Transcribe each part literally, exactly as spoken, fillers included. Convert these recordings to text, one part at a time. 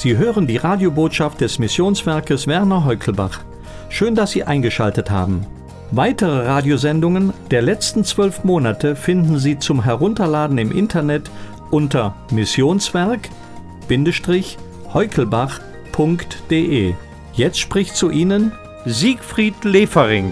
Sie hören die Radiobotschaft des Missionswerkes Werner Heukelbach. Schön, dass Sie eingeschaltet haben. Weitere Radiosendungen der letzten zwölf Monate finden Sie zum Herunterladen im Internet unter missionswerk-heukelbach punkt de. Jetzt spricht zu Ihnen Siegfried Lefering.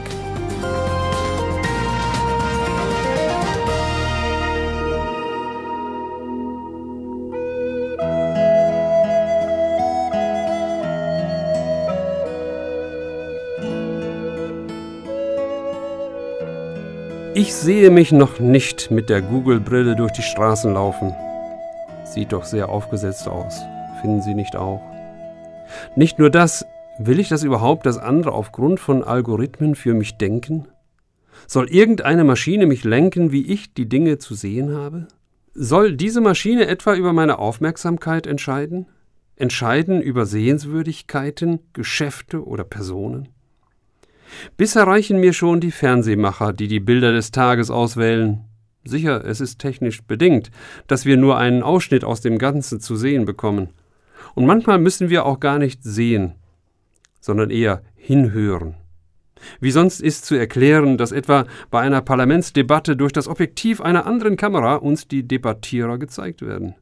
Ich sehe mich noch nicht mit der Google-Brille durch die Straßen laufen. Sieht doch sehr aufgesetzt aus, finden Sie nicht auch? Nicht nur das, will ich das überhaupt, dass andere aufgrund von Algorithmen für mich denken? Soll irgendeine Maschine mich lenken, wie ich die Dinge zu sehen habe? Soll diese Maschine etwa über meine Aufmerksamkeit entscheiden? Entscheiden über Sehenswürdigkeiten, Geschäfte oder Personen? Bisher reichen mir schon die Fernsehmacher, die die Bilder des Tages auswählen. Sicher, es ist technisch bedingt, dass wir nur einen Ausschnitt aus dem Ganzen zu sehen bekommen. Und manchmal müssen wir auch gar nicht sehen, sondern eher hinhören. Wie sonst ist zu erklären, dass etwa bei einer Parlamentsdebatte durch das Objektiv einer anderen Kamera uns die Debattierer gezeigt werden.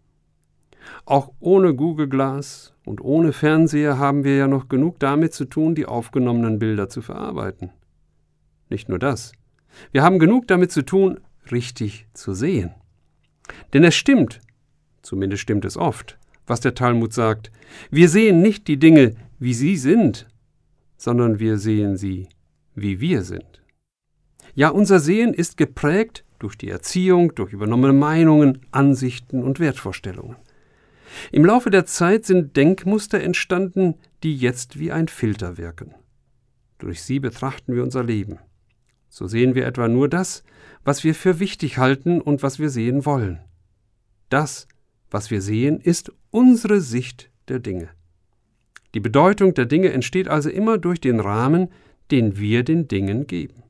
Auch ohne Google Glass und ohne Fernseher haben wir ja noch genug damit zu tun, die aufgenommenen Bilder zu verarbeiten. Nicht nur das. Wir haben genug damit zu tun, richtig zu sehen. Denn es stimmt, zumindest stimmt es oft, was der Talmud sagt. Wir sehen nicht die Dinge, wie sie sind, sondern wir sehen sie, wie wir sind. Ja, unser Sehen ist geprägt durch die Erziehung, durch übernommene Meinungen, Ansichten und Wertvorstellungen. Im Laufe der Zeit sind Denkmuster entstanden, die jetzt wie ein Filter wirken. Durch sie betrachten wir unser Leben. So sehen wir etwa nur das, was wir für wichtig halten und was wir sehen wollen. Das, was wir sehen, ist unsere Sicht der Dinge. Die Bedeutung der Dinge entsteht also immer durch den Rahmen, den wir den Dingen geben.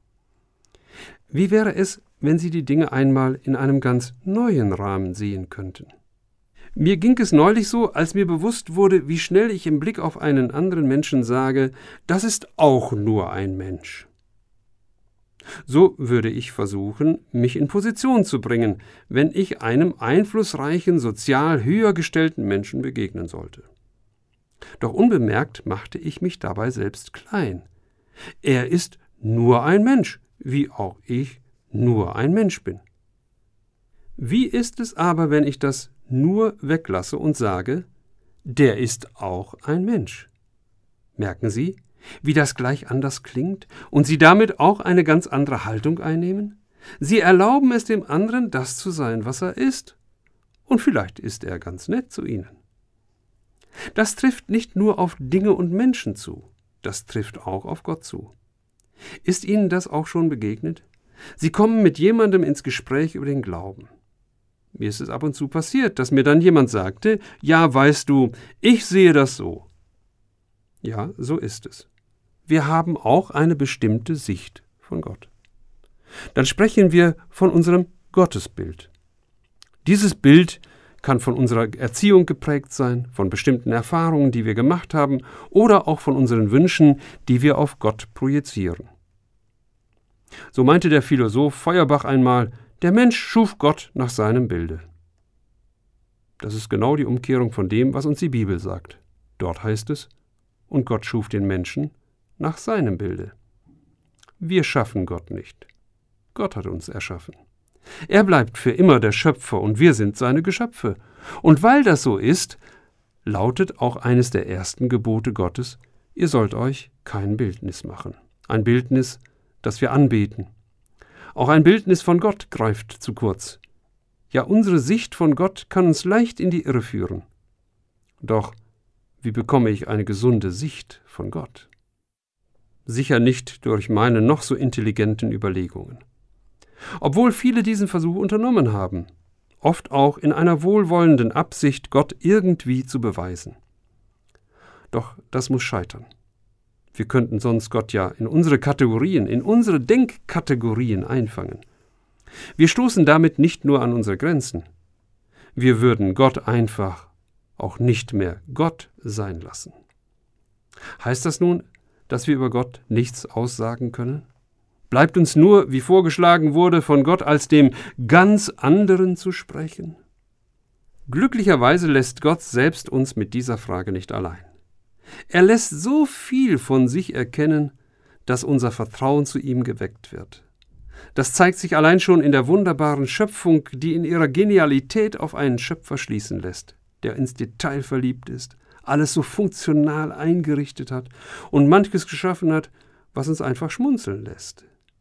Wie wäre es, wenn Sie die Dinge einmal in einem ganz neuen Rahmen sehen könnten? Mir ging es neulich so, als mir bewusst wurde, wie schnell ich im Blick auf einen anderen Menschen sage, das ist auch nur ein Mensch. So würde ich versuchen, mich in Position zu bringen, wenn ich einem einflussreichen, sozial höher gestellten Menschen begegnen sollte. Doch unbemerkt machte ich mich dabei selbst klein. Er ist nur ein Mensch, wie auch ich nur ein Mensch bin. Wie ist es aber, wenn ich das nur weglasse und sage, der ist auch ein Mensch? Merken Sie, wie das gleich anders klingt und Sie damit auch eine ganz andere Haltung einnehmen? Sie erlauben es dem anderen, das zu sein, was er ist. Und vielleicht ist er ganz nett zu Ihnen. Das trifft nicht nur auf Dinge und Menschen zu, das trifft auch auf Gott zu. Ist Ihnen das auch schon begegnet? Sie kommen mit jemandem ins Gespräch über den Glauben. Mir ist es ab und zu passiert, dass mir dann jemand sagte, ja, weißt du, ich sehe das so. Ja, so ist es. Wir haben auch eine bestimmte Sicht von Gott. Dann sprechen wir von unserem Gottesbild. Dieses Bild kann von unserer Erziehung geprägt sein, von bestimmten Erfahrungen, die wir gemacht haben, oder auch von unseren Wünschen, die wir auf Gott projizieren. So meinte der Philosoph Feuerbach einmal, der Mensch schuf Gott nach seinem Bilde. Das ist genau die Umkehrung von dem, was uns die Bibel sagt. Dort heißt es, und Gott schuf den Menschen nach seinem Bilde. Wir schaffen Gott nicht. Gott hat uns erschaffen. Er bleibt für immer der Schöpfer und wir sind seine Geschöpfe. Und weil das so ist, lautet auch eines der ersten Gebote Gottes, ihr sollt euch kein Bildnis machen. Ein Bildnis, das wir anbeten. Auch ein Bildnis von Gott greift zu kurz. Ja, unsere Sicht von Gott kann uns leicht in die Irre führen. Doch, wie bekomme ich eine gesunde Sicht von Gott? Sicher nicht durch meine noch so intelligenten Überlegungen. Obwohl viele diesen Versuch unternommen haben, oft auch in einer wohlwollenden Absicht, Gott irgendwie zu beweisen. Doch das muss scheitern. Wir könnten sonst Gott ja in unsere Kategorien, in unsere Denkkategorien einfangen. Wir stoßen damit nicht nur an unsere Grenzen. Wir würden Gott einfach auch nicht mehr Gott sein lassen. Heißt das nun, dass wir über Gott nichts aussagen können? Bleibt uns nur, wie vorgeschlagen wurde, von Gott als dem ganz anderen zu sprechen? Glücklicherweise lässt Gott selbst uns mit dieser Frage nicht allein. Er lässt so viel von sich erkennen, dass unser Vertrauen zu ihm geweckt wird. Das zeigt sich allein schon in der wunderbaren Schöpfung, die in ihrer Genialität auf einen Schöpfer schließen lässt, der ins Detail verliebt ist, alles so funktional eingerichtet hat und manches geschaffen hat, was uns einfach schmunzeln lässt.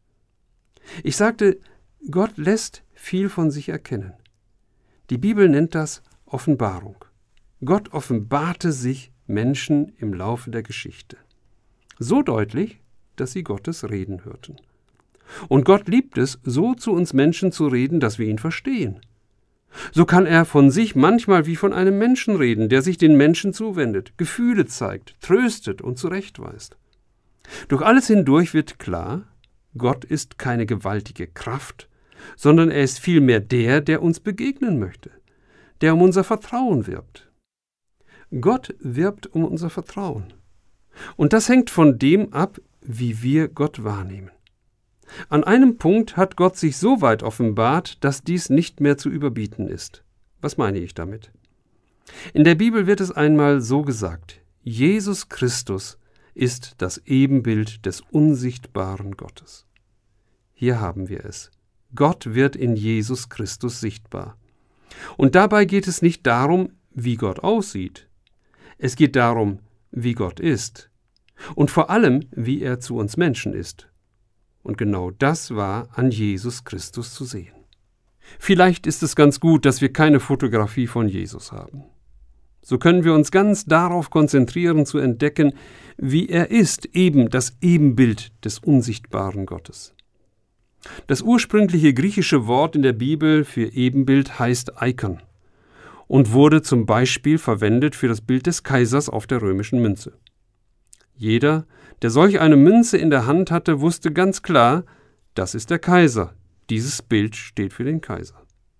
Ich sagte, Gott lässt viel von sich erkennen. Die Bibel nennt das Offenbarung. Gott offenbarte sich Menschen im Laufe der Geschichte. So deutlich, dass sie Gottes Reden hörten. Und Gott liebt es, so zu uns Menschen zu reden, dass wir ihn verstehen. So kann er von sich manchmal wie von einem Menschen reden, der sich den Menschen zuwendet, Gefühle zeigt, tröstet und zurechtweist. Durch alles hindurch wird klar, Gott ist keine gewaltige Kraft, sondern er ist vielmehr der, der uns begegnen möchte, der um unser Vertrauen wirbt. Gott wirbt um unser Vertrauen. Und das hängt von dem ab, wie wir Gott wahrnehmen. An einem Punkt hat Gott sich so weit offenbart, dass dies nicht mehr zu überbieten ist. Was meine ich damit? In der Bibel wird es einmal so gesagt: Jesus Christus ist das Ebenbild des unsichtbaren Gottes. Hier haben wir es. Gott wird in Jesus Christus sichtbar. Und dabei geht es nicht darum, wie Gott aussieht. Es geht darum, wie Gott ist. Und vor allem, wie er zu uns Menschen ist. Und genau das war an Jesus Christus zu sehen. Vielleicht ist es ganz gut, dass wir keine Fotografie von Jesus haben. So können wir uns ganz darauf konzentrieren, zu entdecken, wie er ist, eben das Ebenbild des unsichtbaren Gottes. Das ursprüngliche griechische Wort in der Bibel für Ebenbild heißt Icon und wurde zum Beispiel verwendet für das Bild des Kaisers auf der römischen Münze. Jeder, der solch eine Münze in der Hand hatte, wusste ganz klar, das ist der Kaiser. Dieses Bild steht für den Kaiser.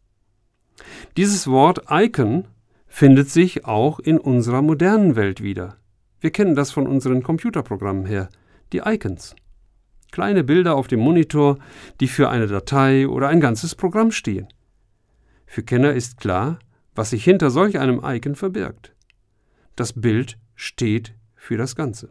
Dieses Wort Icon findet sich auch in unserer modernen Welt wieder. Wir kennen das von unseren Computerprogrammen her, die Icons. Kleine Bilder auf dem Monitor, die für eine Datei oder ein ganzes Programm stehen. Für Kenner ist klar, was sich hinter solch einem Icon verbirgt. Das Bild steht für das Ganze.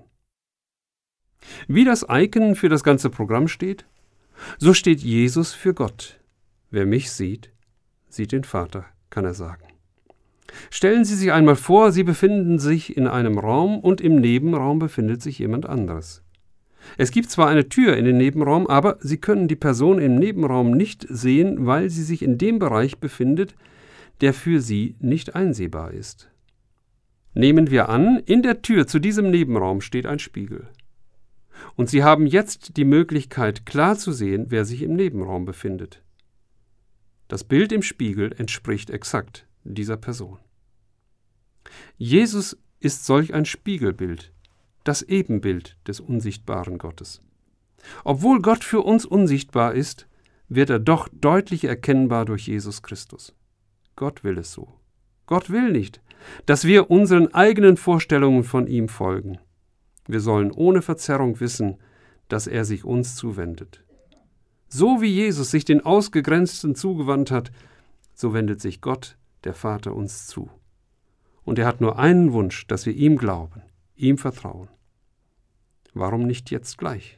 Wie das Icon für das ganze Programm steht, so steht Jesus für Gott. Wer mich sieht, sieht den Vater, kann er sagen. Stellen Sie sich einmal vor, Sie befinden sich in einem Raum und im Nebenraum befindet sich jemand anderes. Es gibt zwar eine Tür in den Nebenraum, aber Sie können die Person im Nebenraum nicht sehen, weil sie sich in dem Bereich befindet, der für Sie nicht einsehbar ist. Nehmen wir an, in der Tür zu diesem Nebenraum steht ein Spiegel. Und Sie haben jetzt die Möglichkeit, klar zu sehen, wer sich im Nebenraum befindet. Das Bild im Spiegel entspricht exakt dieser Person. Jesus ist solch ein Spiegelbild, das Ebenbild des unsichtbaren Gottes. Obwohl Gott für uns unsichtbar ist, wird er doch deutlich erkennbar durch Jesus Christus. Gott will es so. Gott will nicht, dass wir unseren eigenen Vorstellungen von ihm folgen. Wir sollen ohne Verzerrung wissen, dass er sich uns zuwendet. So wie Jesus sich den Ausgegrenzten zugewandt hat, so wendet sich Gott, der Vater, uns zu. Und er hat nur einen Wunsch, dass wir ihm glauben, ihm vertrauen. Warum nicht jetzt gleich?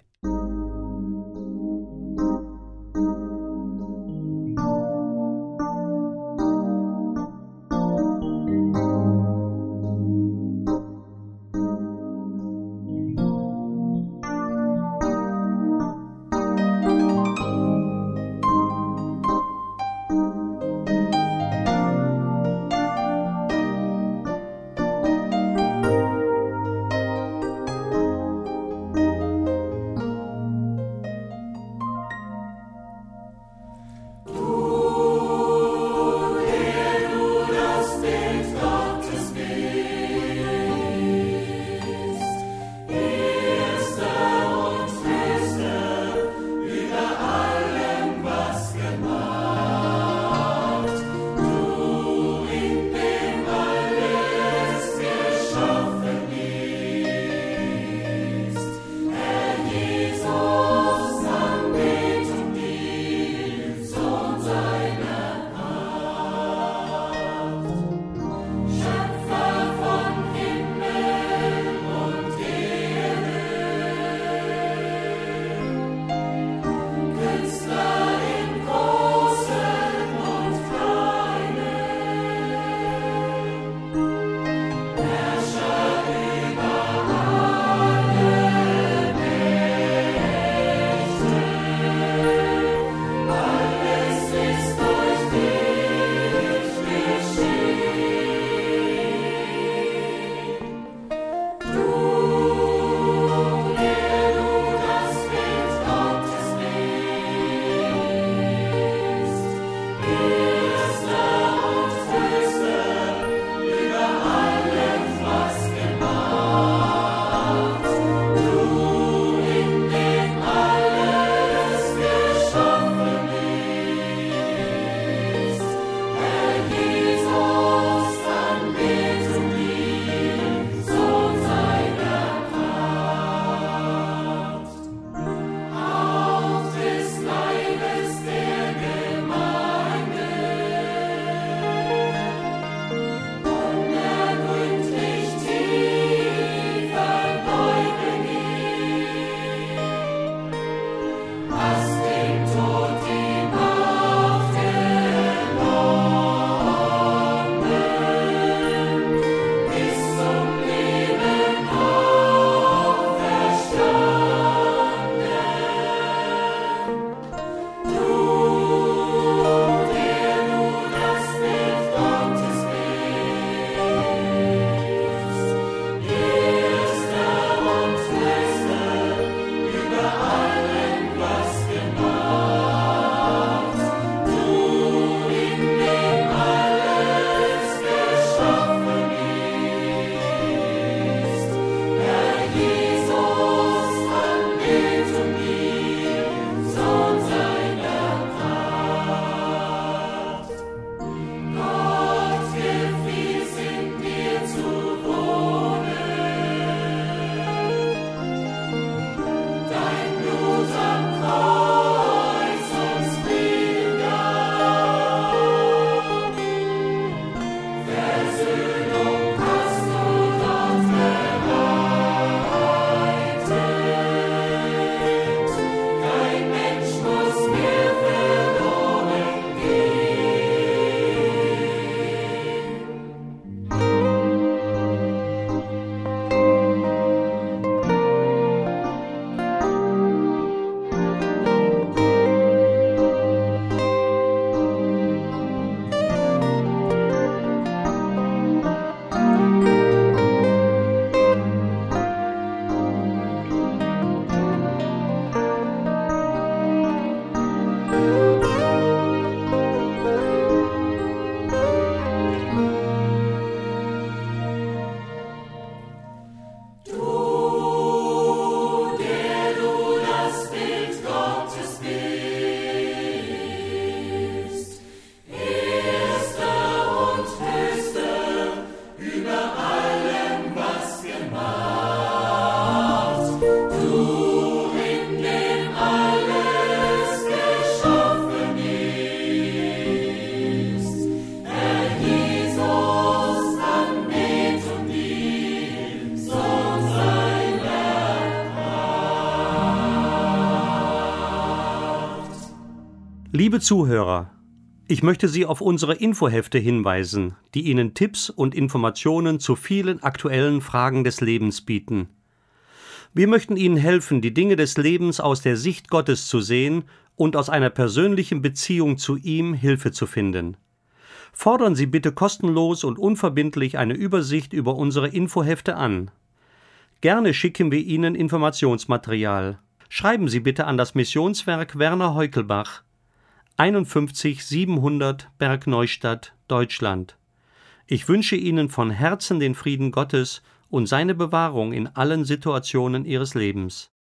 Liebe Zuhörer, ich möchte Sie auf unsere Infohefte hinweisen, die Ihnen Tipps und Informationen zu vielen aktuellen Fragen des Lebens bieten. Wir möchten Ihnen helfen, die Dinge des Lebens aus der Sicht Gottes zu sehen und aus einer persönlichen Beziehung zu ihm Hilfe zu finden. Fordern Sie bitte kostenlos und unverbindlich eine Übersicht über unsere Infohefte an. Gerne schicken wir Ihnen Informationsmaterial. Schreiben Sie bitte an das Missionswerk Werner Heukelbach, einundfünfzig siebenhundert Bergneustadt, Deutschland. Ich wünsche Ihnen von Herzen den Frieden Gottes und seine Bewahrung in allen Situationen Ihres Lebens.